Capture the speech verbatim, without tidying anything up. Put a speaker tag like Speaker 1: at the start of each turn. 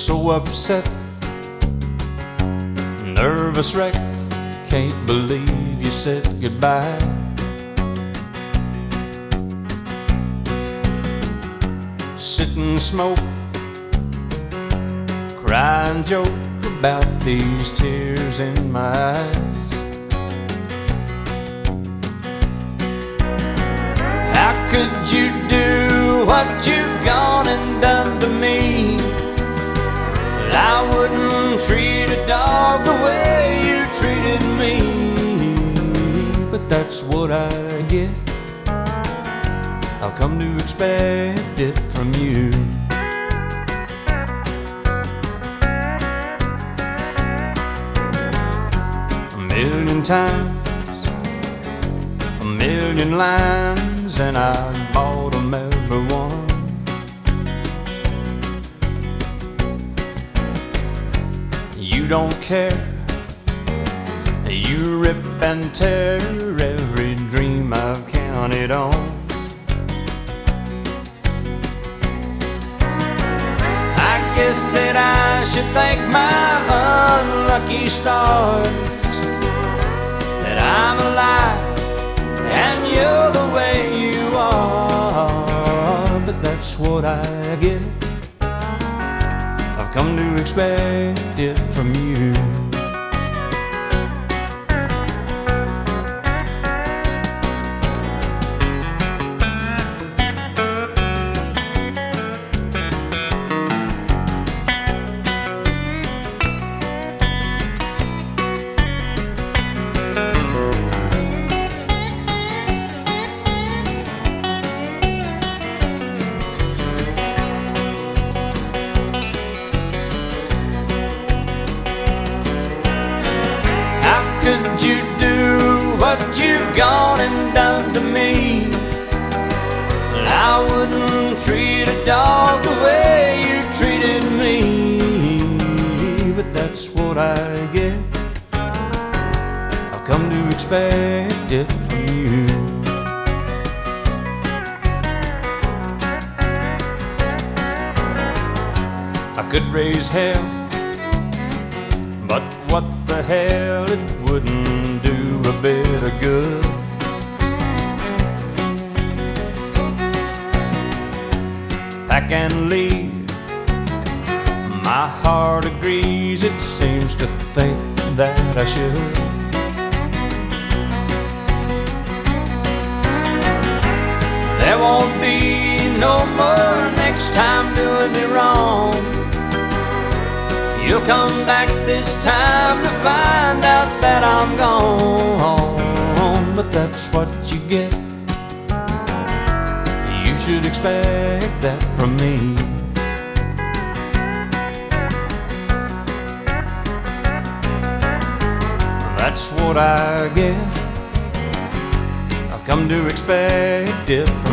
Speaker 1: so upset, nervous wreck, can't believe you said goodbye. Sit and smoke, cry and joke about these tears in my eyes. How could you do what you've gone and done to me? I wouldn't treat a dog the way you treated me. But that's what I get, I've come to expect it from you. A million times, a million lines, and I bought them every one. You don't care, you rip and tear every dream I've counted on. I guess that I should thank my unlucky stars that I'm alive and you're the way you are. But that's what I get, I've come to expect it from you. Could you do what you've gone and done to me? I wouldn't treat a dog the way you treated me. But that's what I get, I've come to expect it from you. I could raise hell, but what the hell, it wouldn't do a bit of good. Pack and leave, my heart agrees, it seems to think that I should. There won't be no more next time doing me wrong. You'll come back this time to find out that I'm gone. But that's what you get, you should expect that from me. That's what I get, I've come to expect it from me.